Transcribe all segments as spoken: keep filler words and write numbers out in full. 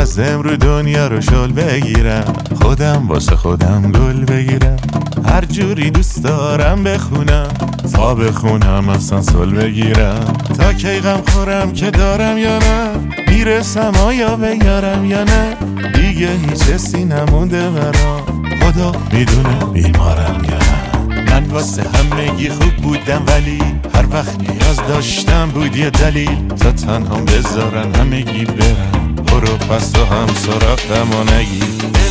لازم رو دنیا رو شل بگیرم، خودم واسه خودم گل بگیرم، هر جوری دوست دارم بخونم، فا بخونم اصلا سل بگیرم، تا کی غم خورم که دارم یا نه، میرسم آیا به یارم یا نه، دیگه هیچ حسی نمونده برام، خدا میدونه بیمارم یا نه. من واسه همگی خوب بودم ولی هر وقت نیاز داشتم بود یه دلیل، تا تنها بذارن همگی برن، برو پس تو هم سراغم و نگی.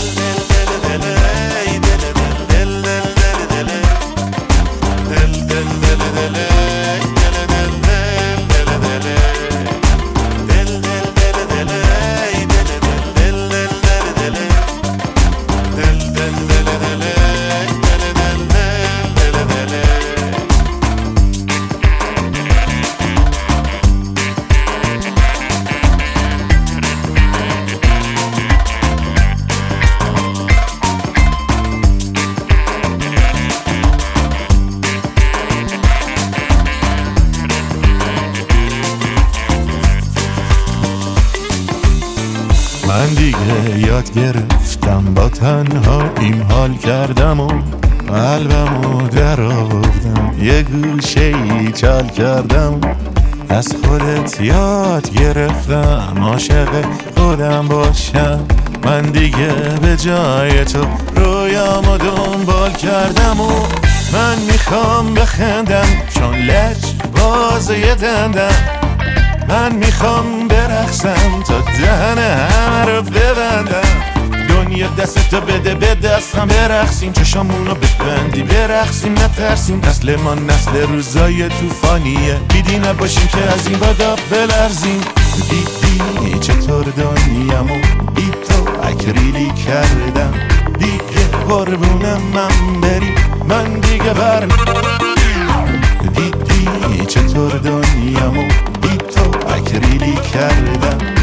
من دیگه یاد گرفتم با تنها این حال کردم و قلبمو در آوردم، یه گوشه ای چال کردم، از خودت یاد گرفتم عاشق خودم باشم، من دیگه به جای تو رویامو دنبال کردم و من میخوام بخندم چون لج بازه دندم، من میخوام برقصم تا دهن همه رو ببندم، دنیا دستتو بده به دستم برقصیم، چشامونو ببندی برقصیم، نترسیم نسل ما نسل روزای توفانیه، بیدی نباشیم که از این بادا بلرزیم، دیدی چطور دنیامو بی تو اکریلی کردم، دیگه قربونم من بری من دیگه بر دیدی چطور دنیامو بی تو اکریلی کردم.